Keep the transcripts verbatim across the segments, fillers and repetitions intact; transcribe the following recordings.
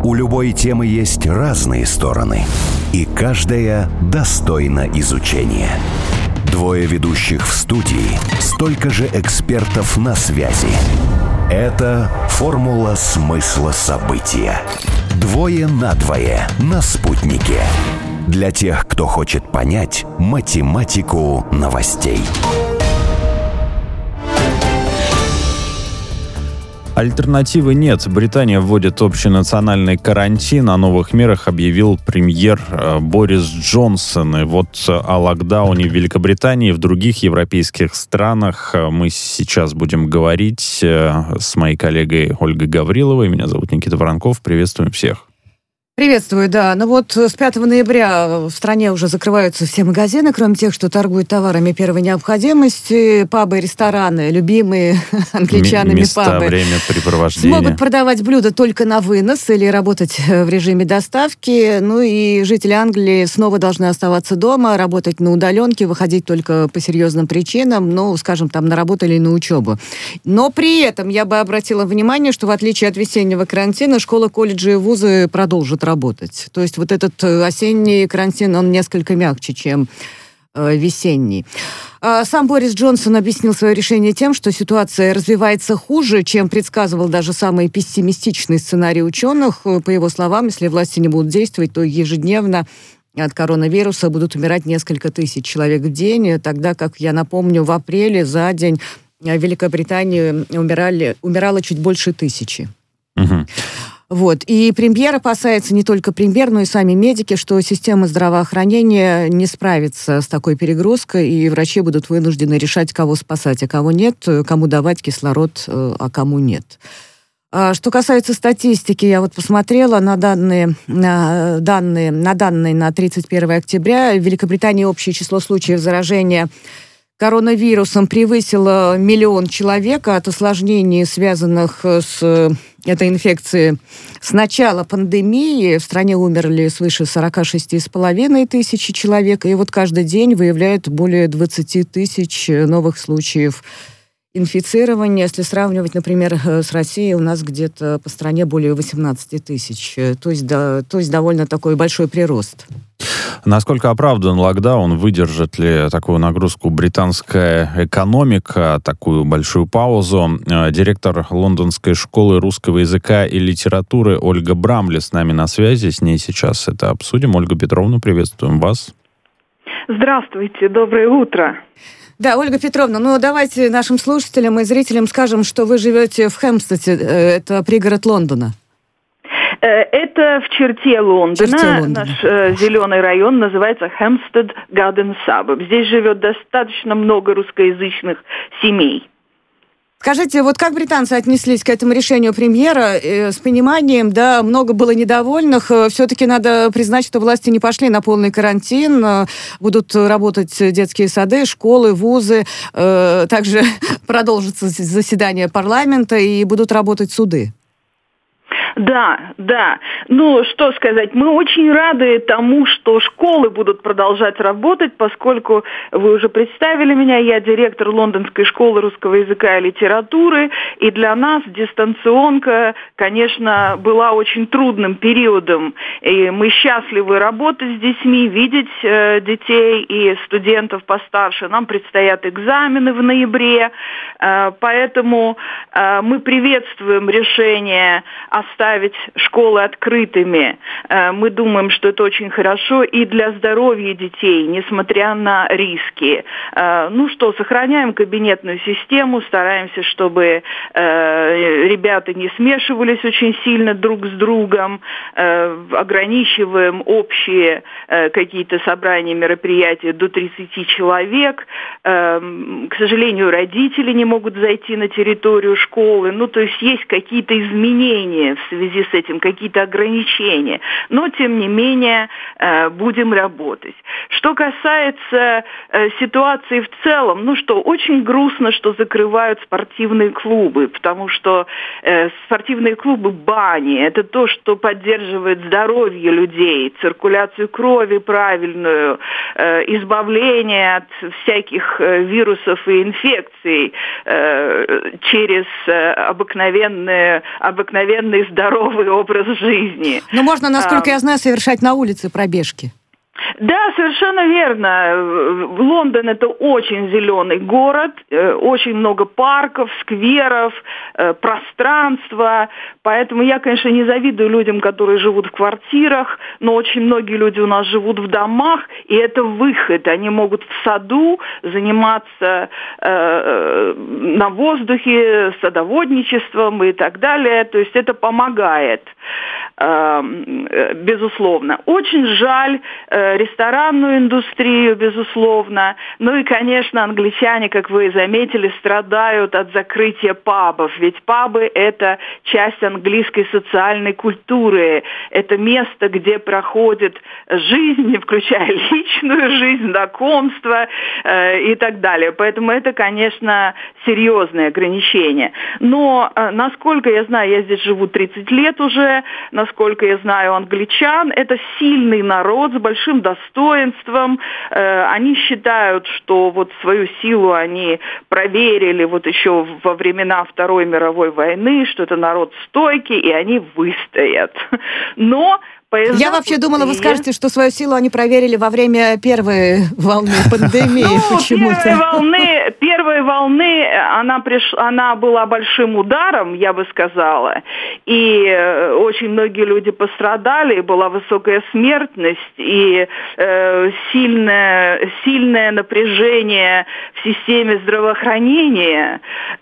У любой темы есть разные стороны, и каждая достойна изучения. Двое ведущих в студии, столько же экспертов на связи. Это «Формула смысла события». Двое на двое на «Спутнике». Для тех, кто хочет понять математику новостей. Альтернативы нет. Британия вводит общенациональный карантин. О новых мерах объявил премьер Борис Джонсон. И вот о локдауне в Великобритании и в других европейских странах мы сейчас будем говорить с моей коллегой Ольгой Гавриловой. Меня зовут Никита Воронков. Приветствуем всех. Приветствую, да. Ну вот с пятого ноября в стране уже закрываются все магазины, кроме тех, что торгуют товарами первой необходимости. Пабы, рестораны, любимые англичанами Места, пабы, времяпрепровождения. смогут продавать блюда только на вынос или работать в режиме доставки. Ну и жители Англии снова должны оставаться дома, работать на удаленке, выходить только по серьезным причинам, ну, скажем, там на работу или на учебу. Но при этом я бы обратила внимание, что в отличие от весеннего карантина, школы, колледжи и вузы продолжат работать. То есть вот этот осенний карантин, он несколько мягче, чем э, весенний. А сам Борис Джонсон объяснил свое решение тем, что ситуация развивается хуже, чем предсказывал даже самый пессимистичный сценарий ученых. По его словам, если власти не будут действовать, то ежедневно от коронавируса будут умирать несколько тысяч человек в день, тогда как, я напомню, в апреле за день в Великобритании умирали, умирало чуть больше тысячи. Угу. Вот. И премьер опасается, не только премьер, но и сами медики, что система здравоохранения не справится с такой перегрузкой, и врачи будут вынуждены решать, кого спасать, а кого нет, кому давать кислород, а кому нет. Что касается статистики, я вот посмотрела на данные, на данные, на данные на тридцать первое октября. В Великобритании общее число случаев заражения коронавирусом превысило миллион человек. От осложнений, связанных с этой инфекцией, с начала пандемии в стране умерли свыше сорок шесть с половиной тысяч человек. И вот каждый день выявляют более двадцать тысяч новых случаев инфицирования. Если сравнивать, например, с Россией, у нас где-то по стране более восемнадцать тысяч. То есть, да, то есть довольно такой большой прирост. Насколько оправдан локдаун? Выдержит ли такую нагрузку британская экономика, такую большую паузу? Директор Лондонской школы русского языка и литературы Ольга Брамли с нами на связи. С ней сейчас это обсудим. Ольга Петровна, приветствуем вас. Здравствуйте, доброе утро. Да, Ольга Петровна, ну давайте нашим слушателям и зрителям скажем, что вы живете в Хэмпстеде, это пригород Лондона. Это в черте Лондона. черте Лондона. Наш э, зеленый район называется Hampstead Garden Suburb. Здесь живет достаточно много русскоязычных семей. Скажите, вот как британцы отнеслись к этому решению премьера? Э, с пониманием, да, много было недовольных. Все-таки надо признать, что власти не пошли на полный карантин. Будут работать детские сады, школы, вузы. Э, также продолжится заседание парламента и будут работать суды. Да, да. Ну, что сказать, мы очень рады тому, что школы будут продолжать работать, поскольку вы уже представили меня, я директор Лондонской школы русского языка и литературы, и для нас дистанционка, конечно, была очень трудным периодом, и мы счастливы работать с детьми, видеть э, детей и студентов постарше. Нам предстоят экзамены в ноябре, э, поэтому э, мы приветствуем решение оставить школы открытыми. Мы думаем, что это очень хорошо и для здоровья детей, несмотря на риски. Ну что, сохраняем кабинетную систему, стараемся, чтобы ребята не смешивались очень сильно друг с другом, ограничиваем общие какие-то собрания, мероприятия до тридцати человек. К сожалению, родители не могут зайти на территорию школы. Ну, то есть есть какие-то изменения в связи В связи с этим какие-то ограничения, но тем не менее будем работать. Что касается ситуации в целом, ну что, очень грустно, что закрывают спортивные клубы, потому что спортивные клубы бани, это то, что поддерживает здоровье людей, циркуляцию крови правильную, избавление от всяких вирусов и инфекций через обыкновенные, обыкновенные здоровье здоровый образ жизни. Но можно, насколько а, я знаю, совершать на улице пробежки. Да, совершенно верно. Лондон – это очень зеленый город, очень много парков, скверов, пространства. Поэтому я, конечно, не завидую людям, которые живут в квартирах, но очень многие люди у нас живут в домах, и это выход. Они могут в саду заниматься э, на воздухе, садоводничеством и так далее. То есть это помогает, э, безусловно. Очень жаль э, ресторанную индустрию, безусловно. Ну и, конечно, англичане, как вы заметили, страдают от закрытия пабов. Ведь пабы – это часть английской социальной культуры. Это место, где проходит жизнь, включая личную жизнь, знакомства э, и так далее. Поэтому это, конечно, серьезное ограничение. Но, э, насколько я знаю, я здесь живу тридцать лет уже, насколько я знаю англичан, это сильный народ с большим достоинством. Э, они считают, что вот свою силу они проверили вот еще во времена Второй мировой войны, что это народ стойкий, и они выстоят. Но поезда Я вообще пустые. думала, вы скажете, что свою силу они проверили во время первой волны пандемии. Ну, почему-то. Первой волны, первой волны она, приш... она была большим ударом, я бы сказала, и очень многие люди пострадали, была высокая смертность, и э, сильное, сильное напряжение в системе здравоохранения,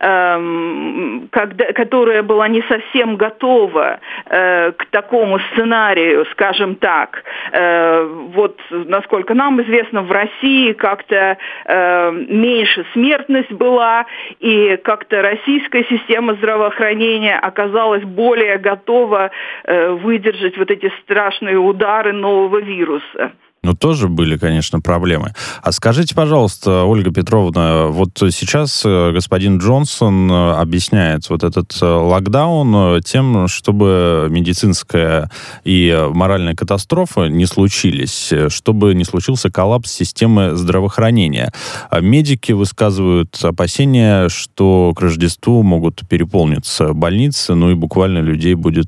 э, когда, которая была не совсем готова э, к такому сценарию, скажем так. Э, вот, насколько нам известно, в России как-то э, меньше смертность была, и как-то российская система здравоохранения оказалась более готова э, выдержать вот эти страшные удары нового вируса. Ну, тоже были, конечно, проблемы. А скажите, пожалуйста, Ольга Петровна, вот сейчас господин Джонсон объясняет вот этот локдаун тем, чтобы медицинская и моральная катастрофа не случились, чтобы не случился коллапс системы здравоохранения. Медики высказывают опасения, что к Рождеству могут переполниться больницы, ну и буквально людей будет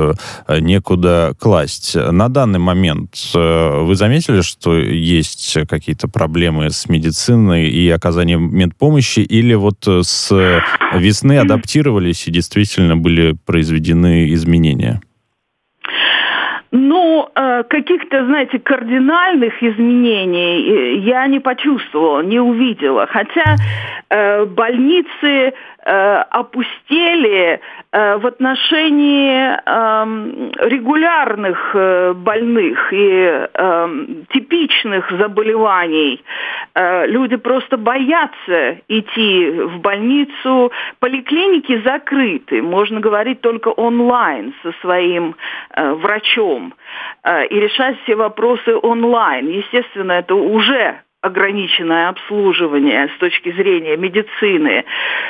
некуда класть. На данный момент вы заметили, что есть какие-то проблемы с медициной и оказанием медпомощи, или вот с весны адаптировались и действительно были произведены изменения? Ну, каких-то, знаете, кардинальных изменений я не почувствовала, не увидела. Хотя больницы опустели в отношении регулярных больных и типичных заболеваний. Люди просто боятся идти в больницу. Поликлиники закрыты. Можно говорить только онлайн со своим врачом и решать все вопросы онлайн. Естественно, это уже ограниченное обслуживание с точки зрения медицины.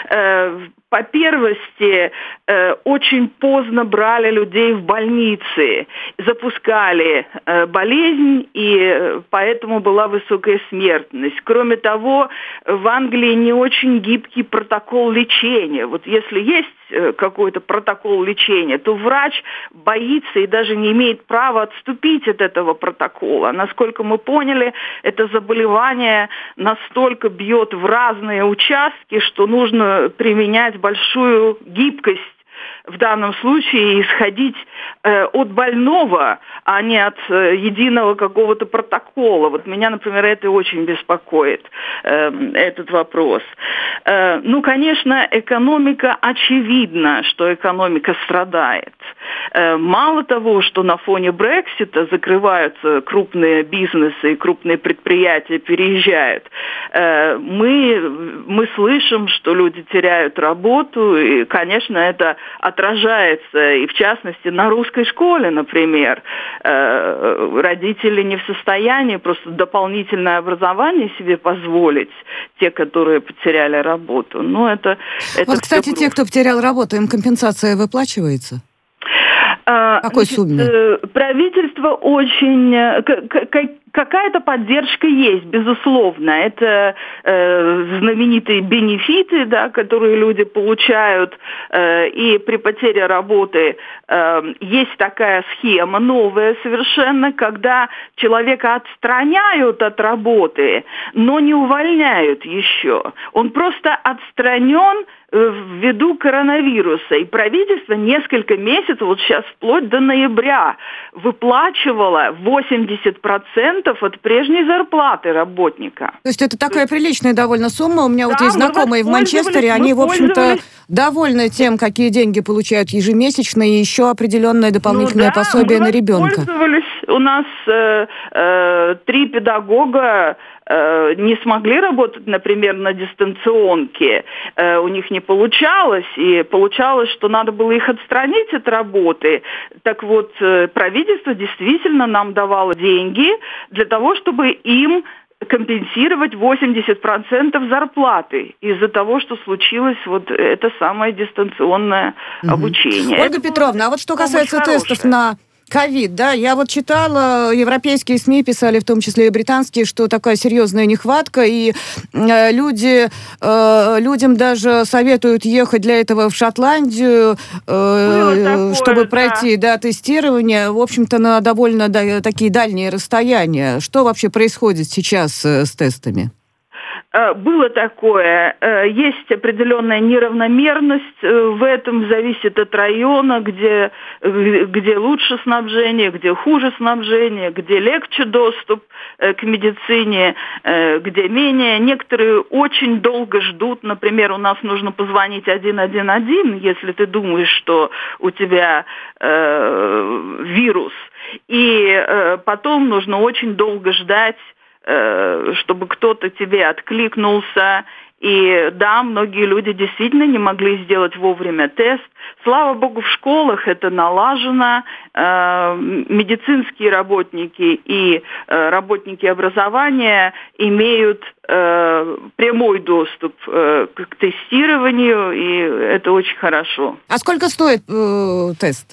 По первости, очень поздно брали людей в больницы, запускали болезнь, и поэтому была высокая смертность. Кроме того, в Англии не очень гибкий протокол лечения. Вот если есть какой-то протокол лечения, то врач боится и даже не имеет права отступить от этого протокола. Насколько мы поняли, это заболевание настолько бьет в разные участки, что нужно применять большую гибкость в данном случае, исходить э, от больного, а не от э, единого какого-то протокола. Вот меня, например, это очень беспокоит, э, этот вопрос. Э, ну, конечно, экономика, очевидно, что экономика страдает. Э, мало того, что на фоне Брексита закрываются крупные бизнесы и крупные предприятия переезжают, э, мы, мы слышим, что люди теряют работу, и, конечно, это отражается и, в частности, на русской школе, например. Э, родители не в состоянии просто дополнительное образование себе позволить, те, которые потеряли работу. Ну, это, это вот, кстати, те, кто потерял работу, им компенсация выплачивается? В какой Значит, сумме? Правительство очень... Какая-то поддержка есть, безусловно. Это э, знаменитые бенефиты, да, которые люди получают, э, и при потере работы э, есть такая схема новая совершенно, когда человека отстраняют от работы, но не увольняют еще. Он просто отстранен ввиду коронавируса. И правительство несколько месяцев, вот сейчас вплоть до ноября, выплачивало восемьдесят процентов от прежней зарплаты работника. То есть это такая есть... приличная довольно сумма. У меня да, вот есть знакомые в Манчестере, они, в общем-то, довольны тем, какие деньги получают ежемесячно, и еще определенное дополнительное ну, да, пособие на ребенка. У нас э, э, три педагога э, не смогли работать, например, на дистанционке. Э, у них не получалось, и получалось, что надо было их отстранить от работы. Так вот, э, правительство действительно нам давало деньги для того, чтобы им компенсировать восемьдесят процентов зарплаты из-за того, что случилось вот это самое дистанционное угу. обучение. Ольга это Петровна, а вот что касается тестов на ковид, да, я вот читала, европейские СМИ писали, в том числе и британские, что такая серьезная нехватка, и э, люди, э, людям даже советуют ехать для этого в Шотландию, э, такое, чтобы пройти, да. да, тестирование, в общем-то, на довольно да, такие дальние расстояния. Что вообще происходит сейчас э, с тестами? Было такое. Есть определенная неравномерность в этом, зависит от района, где, где лучше снабжение, где хуже снабжение, где легче доступ к медицине, где менее. Некоторые очень долго ждут. Например, у нас нужно позвонить один один один, если ты думаешь, что у тебя э, вирус. И э, потом нужно очень долго ждать, чтобы кто-то тебе откликнулся. И да, многие люди действительно не могли сделать вовремя тест. Слава богу, в школах это налажено. Медицинские работники и работники образования имеют прямой доступ к тестированию, и это очень хорошо. А сколько стоит э, тест?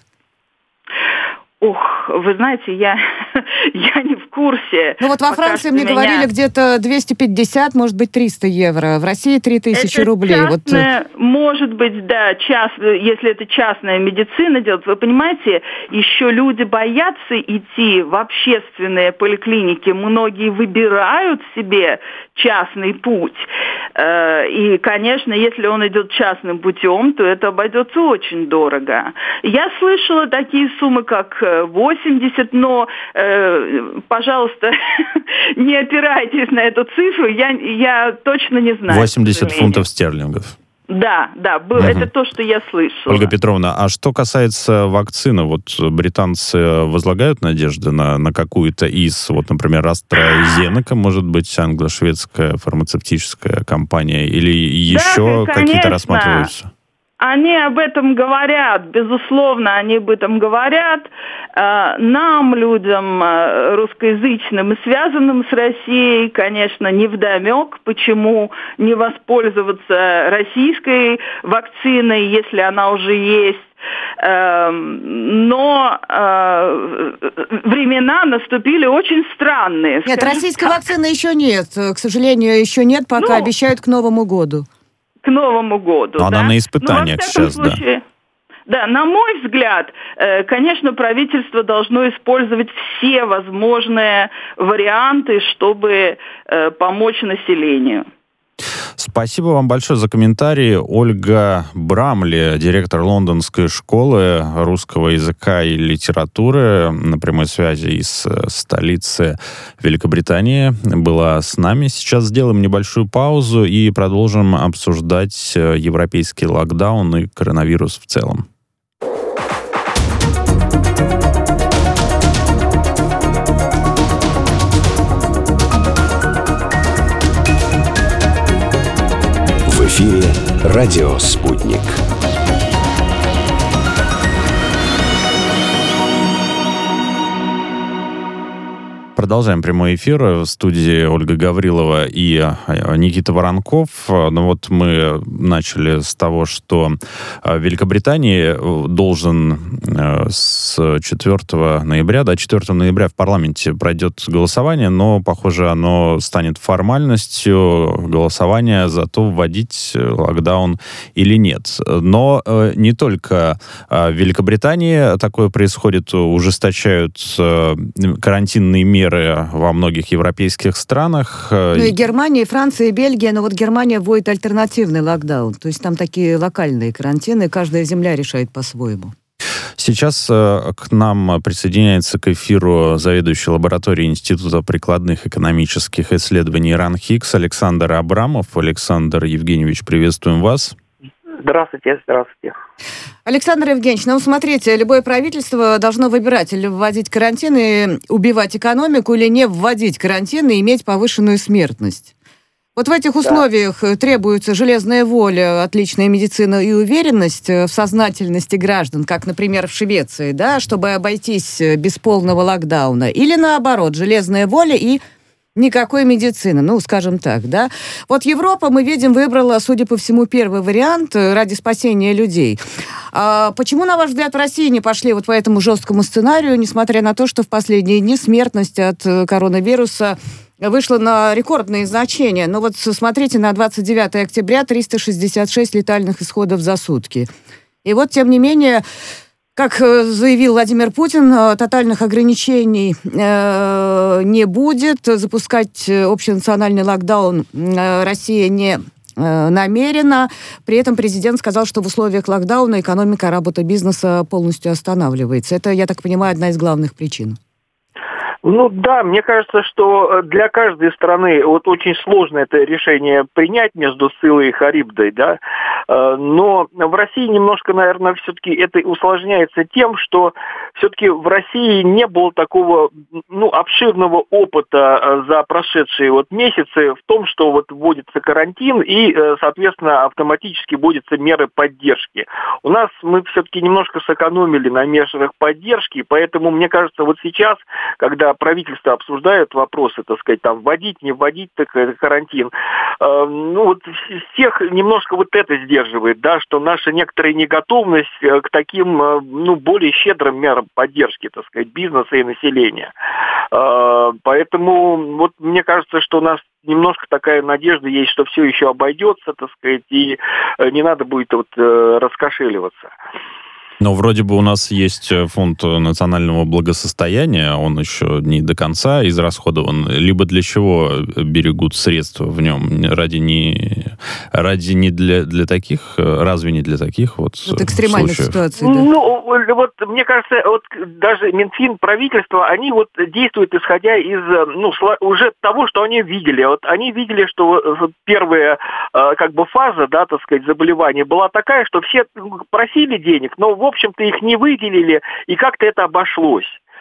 Ох, вы знаете, я, я не в курсе. Ну вот во Франции мне меня... говорили где-то двести пятьдесят, может быть, триста евро. В России три тысячи рублей. Частное, вот... Может быть, да, част... если это частная медицина делает. Вы понимаете, еще люди боятся идти в общественные поликлиники. Многие выбирают себе частный путь. И, конечно, если он идет частным путем, то это обойдется очень дорого. Я слышала такие суммы, как восемьдесят, но, э, пожалуйста, не опирайтесь на эту цифру, я, я точно не знаю. восемьдесят фунтов стерлингов. Да, да, был, угу. это то, что я слышала. Ольга Петровна, а что касается вакцины, вот британцы возлагают надежды на, на какую-то из, вот, например, AstraZeneca, может быть, англо-шведская фармацевтическая компания, или еще да, какие-то рассматриваются? Они об этом говорят, безусловно, они об этом говорят. Нам, людям русскоязычным и связанным с Россией, конечно, невдомек, почему не воспользоваться российской вакциной, если она уже есть. Но времена наступили очень странные. Нет, российской так. вакцины еще нет. К сожалению, еще нет, пока ну, обещают к Новому году. К Новому году. Но да? Она на испытаниях сейчас, случае, да. Да, на мой взгляд, конечно, правительство должно использовать все возможные варианты, чтобы помочь населению. Спасибо вам большое за комментарии. Ольга Брамли, директор Лондонской школы русского языка и литературы, на прямой связи из столицы Великобритании, была с нами. Сейчас сделаем небольшую паузу и продолжим обсуждать европейский локдаун и коронавирус в целом. В эфире «Радио Спутник». Продолжаем прямой эфир. В студии Ольга Гаврилова и Никита Воронков. Ну вот мы начали с того, что в Великобритании должен с четвёртого ноября, да, четвёртого ноября в парламенте пройдет голосование, но, похоже, оно станет формальностью голосования за то, вводить локдаун или нет. Но не только в Великобритании такое происходит, ужесточают карантинные меры во многих европейских странах. Ну и Германия, и Франция, и Бельгия, но вот Германия вводит альтернативный локдаун, то есть там такие локальные карантины, каждая земля решает по-своему. Сейчас э, к нам присоединяется к эфиру заведующий лабораторией Института прикладных экономических исследований РАН-Хикс Александр Абрамов. Александр Евгеньевич, приветствуем вас. Здравствуйте, здравствуйте. Александр Евгеньевич, ну смотрите, любое правительство должно выбирать или вводить карантин и убивать экономику, или не вводить карантин и иметь повышенную смертность. Вот в этих условиях да. требуется железная воля, отличная медицина и уверенность в сознательности граждан, как, например, в Швеции, да, чтобы обойтись без полного локдауна. Или наоборот, железная воля и никакой медицины, ну, скажем так, да. Вот Европа, мы видим, выбрала, судя по всему, первый вариант ради спасения людей. А почему, на ваш взгляд, в России не пошли вот по этому жесткому сценарию, несмотря на то, что в последние дни смертность от коронавируса вышла на рекордные значения? Ну вот смотрите, на двадцать девятое октября триста шестьдесят шесть летальных исходов за сутки. И вот, тем не менее, как заявил Владимир Путин, тотальных ограничений э, не будет. Запускать общенациональный локдаун э, Россия не э, намерена. При этом президент сказал, что в условиях локдауна экономика, работа бизнеса полностью останавливается. Это, я так понимаю, одна из главных причин. Ну да, мне кажется, что для каждой страны вот очень сложно это решение принять между Сциллой и Харибдой, да, но в России немножко, наверное, все-таки это усложняется тем, что все-таки в России не было такого, ну, обширного опыта за прошедшие вот месяцы в том, что вот вводится карантин и, соответственно, автоматически вводятся меры поддержки. У нас мы все-таки немножко сэкономили на мерах поддержки, поэтому, мне кажется, вот сейчас, когда правительство обсуждает вопросы, так сказать, там, вводить, не вводить так, карантин, э, ну, вот всех немножко вот это сдерживает, да, что наша некоторая неготовность к таким, э, ну, более щедрым мерам поддержки, так сказать, бизнеса и населения. Э, поэтому, вот, мне кажется, что у нас немножко такая надежда есть, что все еще обойдется, так сказать, и не надо будет вот э, раскошеливаться. Но вроде бы у нас есть фонд национального благосостояния, он еще не до конца израсходован. Либо для чего берегут средства в нем? Ради не, ради не для, для таких, разве не для таких вот, вот экстремальных случаев? Ситуаций, да? Ну, вот мне кажется, вот даже Минфин, правительство, они вот действуют исходя из, ну, уже того, что они видели. Вот они видели, что первая, как бы, фаза, да, так сказать, заболевания была такая, что все просили денег, но в общем-то их не выделили, и как-то это обошлось.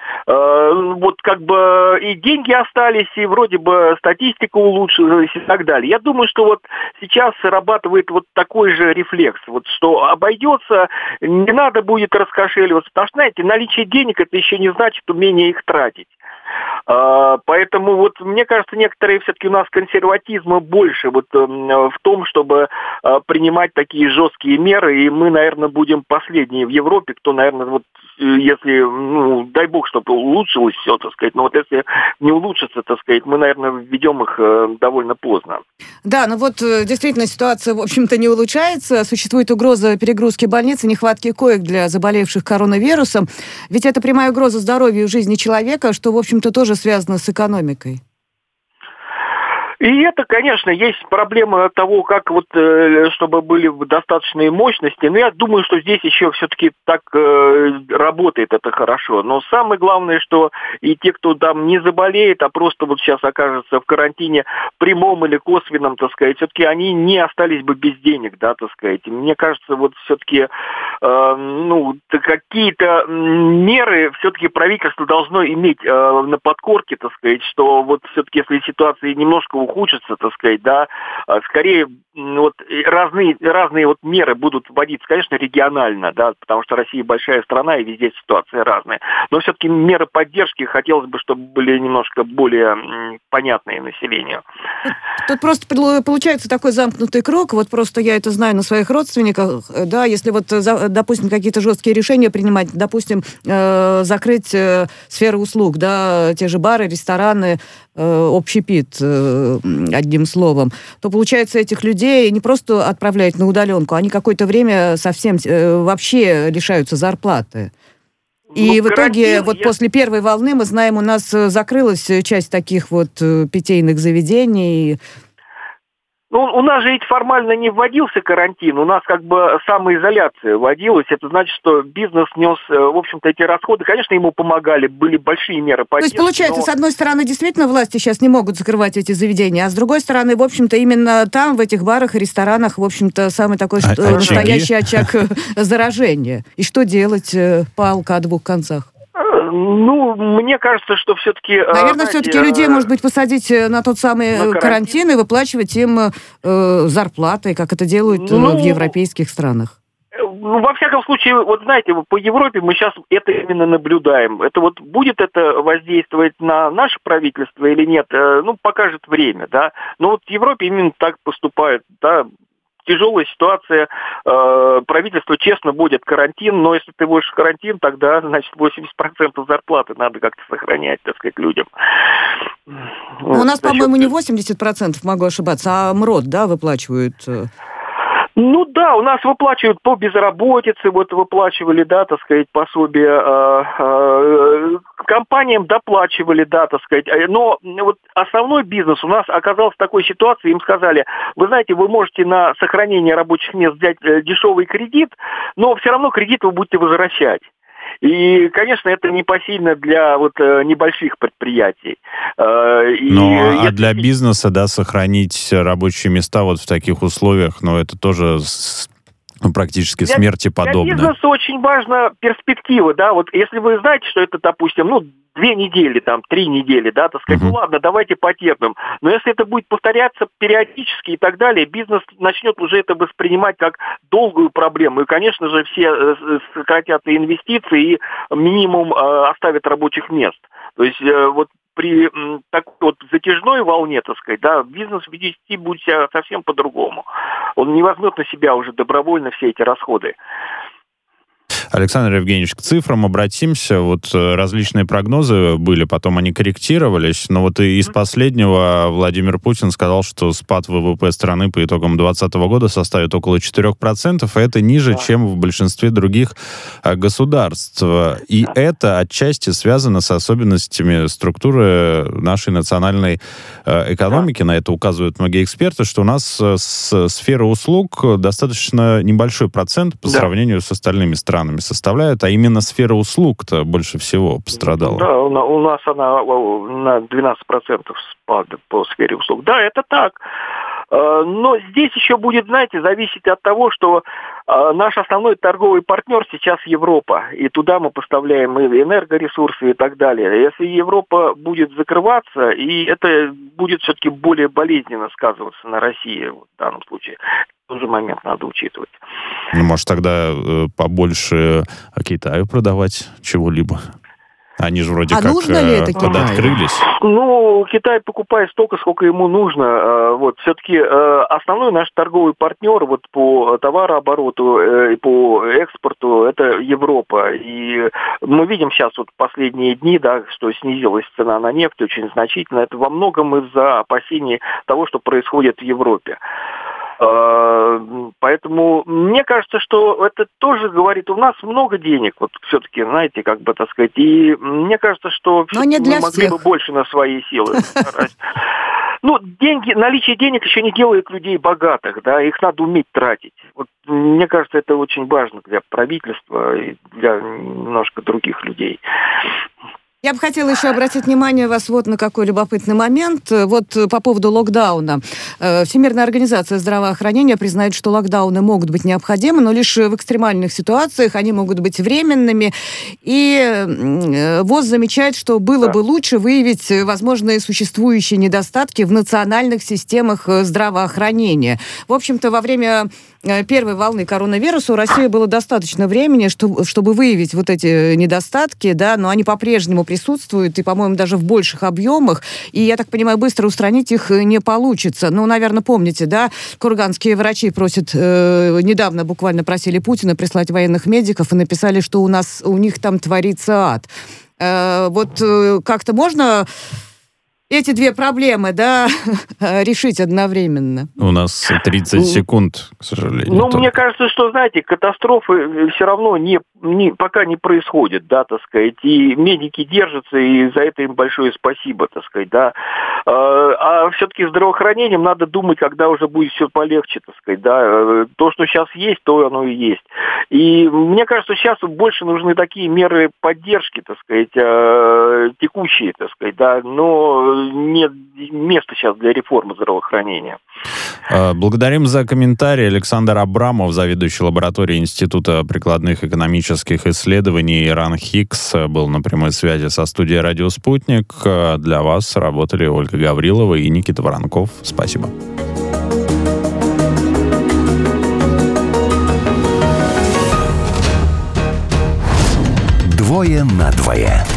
Вот как бы и деньги остались, и вроде бы статистика улучшилась и так далее. Я думаю, что вот сейчас срабатывает вот такой же рефлекс, вот что обойдется, не надо будет раскошеливаться, потому что, знаете, наличие денег это еще не значит умение их тратить. Поэтому вот мне кажется, некоторые все-таки у нас консерватизма больше вот в том, чтобы принимать такие жесткие меры, и мы, наверное, будем последние в Европе, кто, наверное, вот если, ну, дай бог, чтобы улучшилось все, так сказать, но вот если не улучшится, так сказать, мы, наверное, введем их довольно поздно. Да, ну вот действительно ситуация, в общем-то, не улучшается. Существует угроза перегрузки больниц и нехватки коек для заболевших коронавирусом. Ведь это прямая угроза здоровью и жизни человека, что, в общем-то, тоже связано с экономикой. И это, конечно, есть проблема того, как вот, чтобы были достаточные мощности. Но я думаю, что здесь еще все-таки так э, работает это хорошо. Но самое главное, что и те, кто там не заболеет, а просто вот сейчас окажется в карантине прямом или косвенном, так сказать, все-таки они не остались бы без денег, да, так сказать. Мне кажется, вот все-таки э, ну, какие-то меры все-таки правительство должно иметь э, на подкорке, так сказать, что вот все-таки если ситуация немножко ухудшится, так сказать, да, скорее вот разные, разные вот меры будут вводиться, конечно, регионально, да, потому что Россия большая страна, и везде ситуация разная. Но все-таки меры поддержки хотелось бы, чтобы были немножко более понятные населению. Тут просто получается такой замкнутый круг. Вот просто я это знаю на своих родственниках. Да, если вот, допустим, какие-то жесткие решения принимать, допустим, э, закрыть э, сферу услуг, да, те же бары, рестораны, э, общепит, э, одним словом, то, получается, этих людей не просто отправляют на удаленку, они какое-то время совсем э, вообще лишаются зарплаты. И ну, в итоге, вот я... после первой волны, мы знаем, у нас закрылась часть таких вот питейных заведений. Ну, у нас же ведь формально не вводился карантин, у нас как бы самоизоляция вводилась. Это значит, что бизнес нес, в общем-то, эти расходы. Конечно, ему помогали, были большие меры поддержки. То есть, получается, но... с одной стороны, действительно, власти сейчас не могут закрывать эти заведения, а с другой стороны, в общем-то, именно там, в этих барах и ресторанах, в общем-то, самый такой а, что, настоящий очаг заражения. И что делать? Палка о двух концах. Ну, мне кажется, что все-таки... Наверное, знаете, все-таки людей, может быть, посадить на тот самый на карантин. карантин и выплачивать им э, зарплаты, как это делают ну, в европейских странах. Ну, во всяком случае, вот знаете, по Европе мы сейчас это именно наблюдаем. Это вот будет это воздействовать на наше правительство или нет, ну, покажет время, да. Но вот в Европе именно так поступают, да. Тяжелая ситуация, э, правительство честно вводит карантин, но если ты вводишь карантин, тогда, значит, восемьдесят процентов зарплаты надо как-то сохранять, так сказать, людям. Вот, у нас, по-моему, не восемьдесят процентов, могу ошибаться, а МРОД, да, выплачивают... Ну да, у нас выплачивают по безработице, вот выплачивали, да, так сказать, пособие, э, э, компаниям доплачивали, да, так сказать, но вот основной бизнес у нас оказался в такой ситуации, им сказали, вы знаете, вы можете на сохранение рабочих мест взять дешевый кредит, но все равно кредит вы будете возвращать. И, конечно, это непосильно для вот небольших предприятий. И ну, а для бизнеса, да, сохранить рабочие места вот в таких условиях, ну, это тоже практически для, смерти подобно. Для бизнеса очень важна перспектива, да, вот если вы знаете, что это, допустим, ну, две недели, там, три недели, да, так сказать, uh-huh. ну ладно, давайте потерпим. Но если это будет повторяться периодически и так далее, бизнес начнет уже это воспринимать как долгую проблему. И, конечно же, все сократят инвестиции и минимум э, оставят рабочих мест. То есть э, вот при м, такой вот затяжной волне, так сказать, да, бизнес вести будет себя совсем по-другому. Он не возьмет на себя уже добровольно все эти расходы. Александр Евгеньевич, к цифрам обратимся. Вот различные прогнозы были, потом они корректировались, но вот и из последнего Владимир Путин сказал, что спад ВВП страны по итогам двадцатого года составит около четыре процента, и это ниже, да. чем в большинстве других государств. И это отчасти связано с особенностями структуры нашей национальной экономики. Да. На это указывают многие эксперты, что у нас с сферы услуг достаточно небольшой процент по да. сравнению с остальными странами составляют, а именно сфера услуг-то больше всего пострадала. Да, у нас она на двенадцать процентов спада по сфере услуг. Да, это так. Но здесь еще будет, знаете, зависеть от того, что наш основной торговый партнер сейчас Европа, и туда мы поставляем и энергоресурсы и так далее. Если Европа будет закрываться, и это будет все-таки более болезненно сказываться на России в данном случае, тоже момент надо учитывать. Ну, может, тогда э, побольше Китаю продавать чего-либо? Они же вроде а как нужно ли это подоткрылись. Ну, Китай покупает столько, сколько ему нужно. Вот, все-таки основной наш торговый партнер вот, по товарообороту и по экспорту – это Европа. И мы видим сейчас вот последние дни, да, что снизилась цена на нефть очень значительно. Это во многом из-за опасений того, что происходит в Европе. Поэтому мне кажется, что это тоже говорит, у нас много денег, вот все-таки, знаете, как бы, так сказать, и мне кажется, что мы могли всех. бы больше на свои силы. Ну, деньги, наличие денег еще не делает людей богатых, да, их надо уметь тратить. Вот, мне кажется, это очень важно для правительства и для немножко других людей. Я бы хотела еще обратить внимание вас вот на какой любопытный момент. Вот по поводу локдауна. Всемирная организация здравоохранения признает, что локдауны могут быть необходимы, но лишь в экстремальных ситуациях они могут быть временными. И ВОЗ замечает, что было бы лучше выявить возможные существующие недостатки в национальных системах здравоохранения. В общем-то, во время первой волны коронавируса у России было достаточно времени, чтобы, чтобы выявить вот эти недостатки, да, но они по-прежнему присутствуют, и, по-моему, даже в больших объемах, и, я так понимаю, быстро устранить их не получится. Ну, наверное, помните, да, курганские врачи просят, э, недавно буквально просили Путина прислать военных медиков и написали, что у нас, у них там творится ад. Э, вот э, как-то можно эти две проблемы, да, решить одновременно? У нас тридцать секунд, к сожалению. Ну, только. Мне кажется, что, знаете, катастрофы все равно не, не, пока не происходит, да, так сказать, и медики держатся, и за это им большое спасибо, так сказать, да. А все-таки здравоохранением надо думать, когда уже будет все полегче, так сказать, да. То, что сейчас есть, то оно и есть. И мне кажется, сейчас больше нужны такие меры поддержки, так сказать, текущие, так сказать, да, но нет места сейчас для реформы здравоохранения. Благодарим за комментарий. Александр Абрамов, заведующий лабораторией Института прикладных экономических исследований РАН-Хикс, был на прямой связи со студией «Радио Спутник». Для вас работали Ольга Гаврилова и Никита Воронков. Спасибо. Двое на двое.